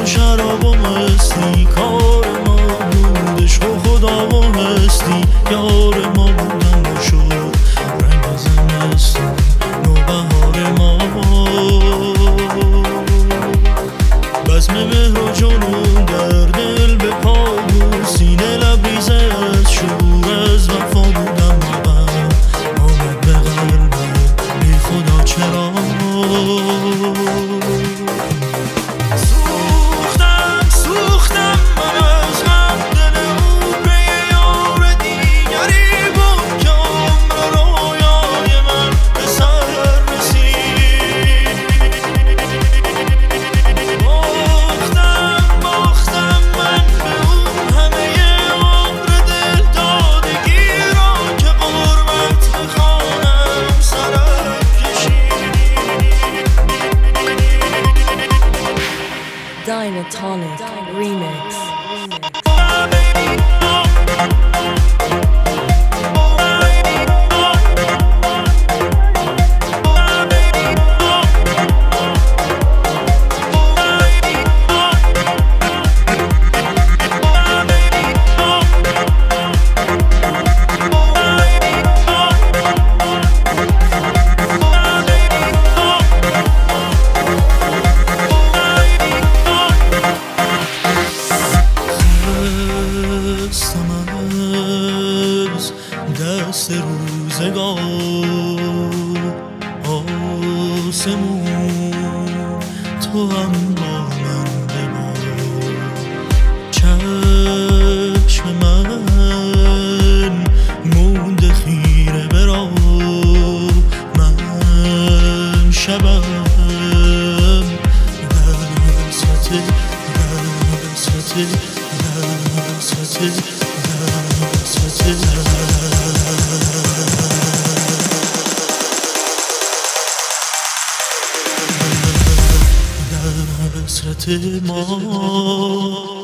و شراب و مستی، کار ما بودش و خدا و هستی. یار ما بودن و شد رنگ زمستون نوبهار ما. بزم مهر و جنون در دل به پا بود، سینه لبریز از شور از وفا بودم. آمد به قلبم بی خدا چرا سوختم من از غم. دل او به یار دیگری بود که عمر رویای من به سر رسید. باختم من به اون همه عمر دل دادگی را که غربت به خانم سرم کشید. Dynatonic Remix. دست روزگار آسمون تو هم با من ببار. چشم من مونده خیره به راه، من شبم حسرت ما.